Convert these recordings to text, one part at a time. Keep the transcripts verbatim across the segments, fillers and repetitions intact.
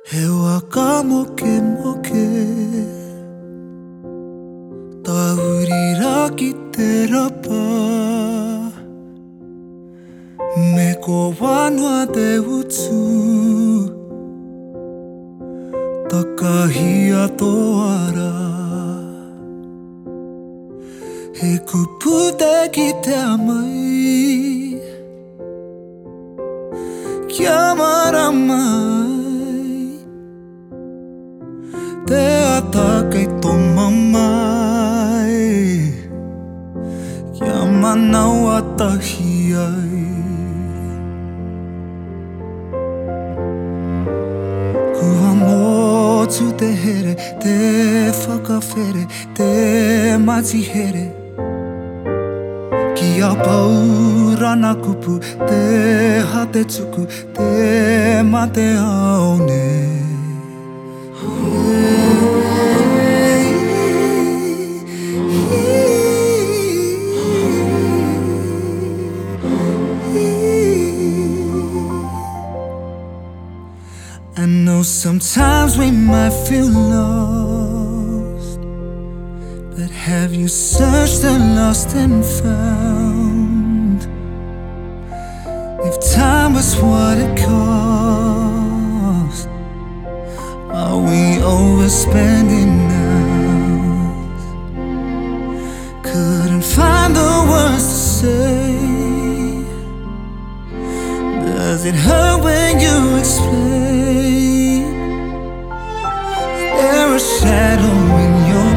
Hewa ka moke moke Taurira ki te rapa Me ko wanoa te utu Takahia tō ara He kupu te ki te amai Kia mara mai Te ata kei tō mamai Kia manau atahi ai Kua motu te here, te whakawhere, te mati here Kia pau rana kupu, te hate tuku, te mate aone I know sometimes we might feel lost, but have you searched and lost and found? If time was what it cost, are we overspending now? Couldn't find the words to say. Does it hurt when you explain? Is there a shadow in your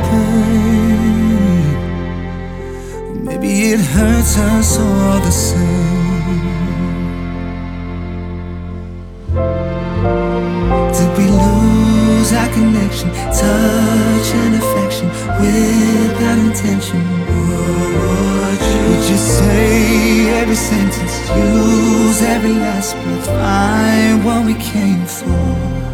pain? Maybe it hurts us all the same. Did we lose our connection, touch and affection without intention? Would you, would you say every sentence, use every last breath, find what we came for?